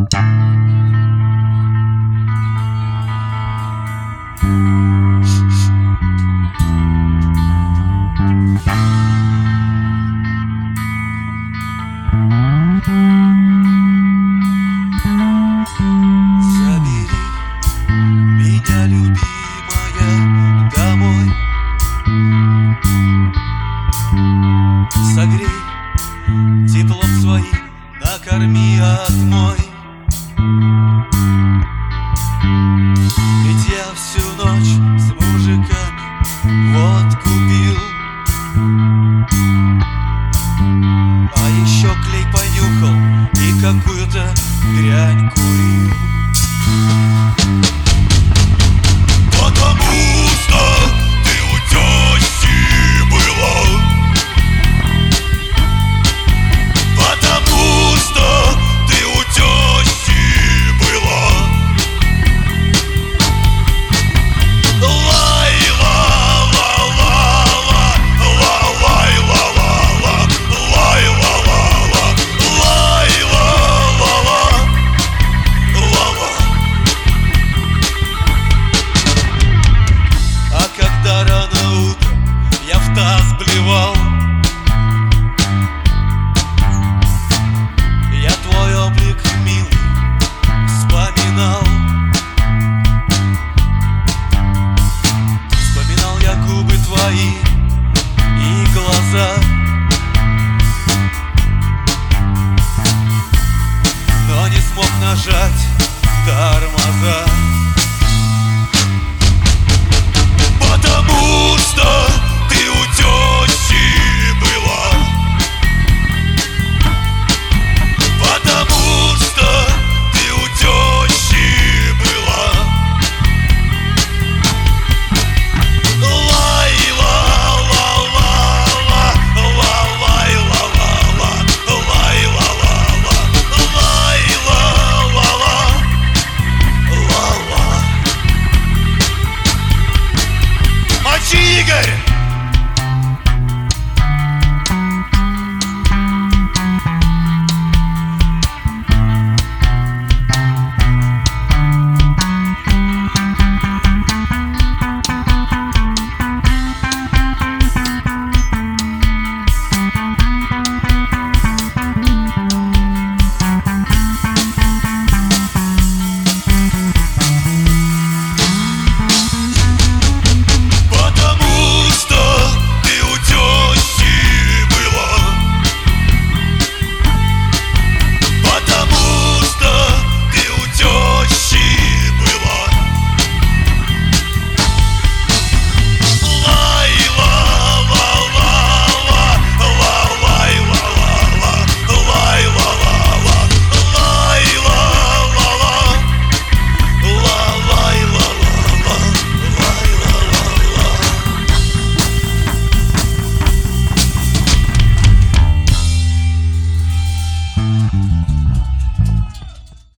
Забери меня, любимая, домой. Согрей теплом своим, накорми, отмой. Ведь я всю ночь с мужиками водку пил, а еще клей понюхал и какую-то дрянь курил. Потому что ты у тещи была, потому что ты у тещи была. Я твой облик, милый, вспоминал. Вспоминал я губы твои и глаза, но не смог нажать тормоза.